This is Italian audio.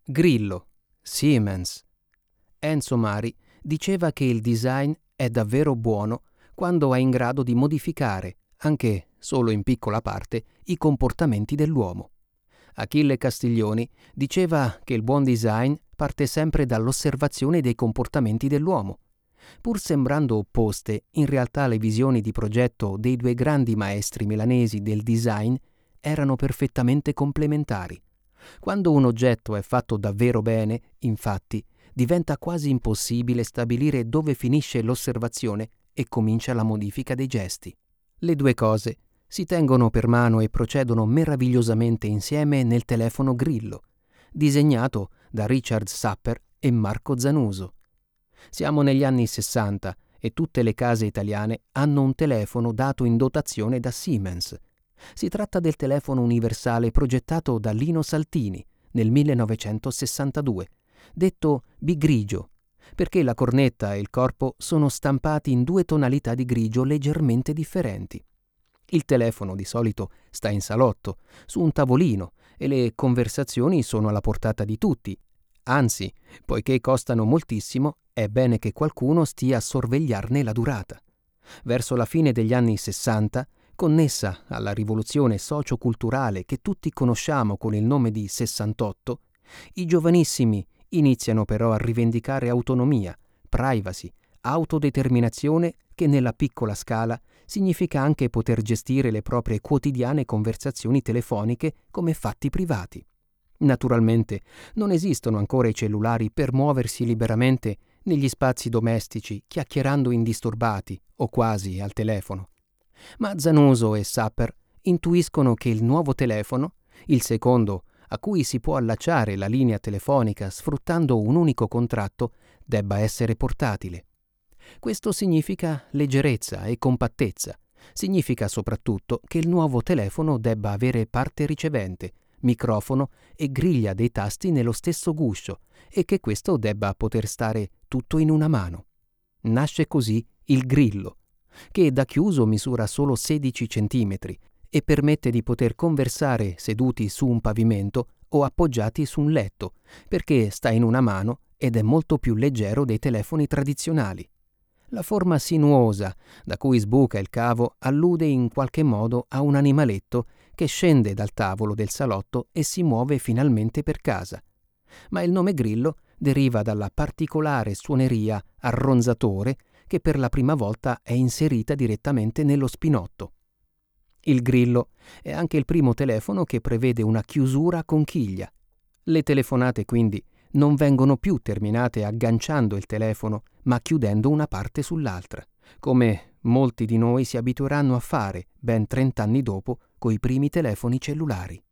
Grillo, Siemens. Enzo Mari diceva che il design è davvero buono quando è in grado di modificare, anche solo in piccola parte, i comportamenti dell'uomo. Achille Castiglioni diceva che il buon design parte sempre dall'osservazione dei comportamenti dell'uomo. Pur sembrando opposte, in realtà le visioni di progetto dei due grandi maestri milanesi del design erano perfettamente complementari. Quando un oggetto è fatto davvero bene, infatti, diventa quasi impossibile stabilire dove finisce l'osservazione e comincia la modifica dei gesti. Le due cose si tengono per mano e procedono meravigliosamente insieme nel telefono Grillo, disegnato da Richard Sapper e Marco Zanuso. Siamo negli anni 60 e tutte le case italiane hanno un telefono dato in dotazione da Siemens. Si tratta del telefono universale progettato da Lino Saltini nel 1962, detto bigrigio, perché la cornetta e il corpo sono stampati in due tonalità di grigio leggermente differenti. Il telefono di solito sta in salotto, su un tavolino, e le conversazioni sono alla portata di tutti. Anzi, poiché costano moltissimo, è bene che qualcuno stia a sorvegliarne la durata. Verso la fine degli anni 60, connessa alla rivoluzione socio-culturale che tutti conosciamo con il nome di 68, i giovanissimi iniziano però a rivendicare autonomia, privacy, autodeterminazione che nella piccola scala significa anche poter gestire le proprie quotidiane conversazioni telefoniche come fatti privati. Naturalmente non esistono ancora i cellulari per muoversi liberamente negli spazi domestici chiacchierando indisturbati o quasi al telefono. Ma Zanuso e Sapper intuiscono che il nuovo telefono, il secondo a cui si può allacciare la linea telefonica sfruttando un unico contratto, debba essere portatile. Questo significa leggerezza e compattezza. Significa soprattutto che il nuovo telefono debba avere parte ricevente, microfono e griglia dei tasti nello stesso guscio e che questo debba poter stare tutto in una mano. Nasce così il Grillo, che da chiuso misura solo 16 cm e permette di poter conversare seduti su un pavimento o appoggiati su un letto, perché sta in una mano ed è molto più leggero dei telefoni tradizionali. La forma sinuosa da cui sbuca il cavo allude in qualche modo a un animaletto che scende dal tavolo del salotto e si muove finalmente per casa. Ma il nome Grillo deriva dalla particolare suoneria a ronzatore che per la prima volta è inserita direttamente nello spinotto. Il Grillo è anche il primo telefono che prevede una chiusura a conchiglia. Le telefonate quindi non vengono più terminate agganciando il telefono, ma chiudendo una parte sull'altra, come molti di noi si abitueranno a fare ben 30 anni dopo coi primi telefoni cellulari.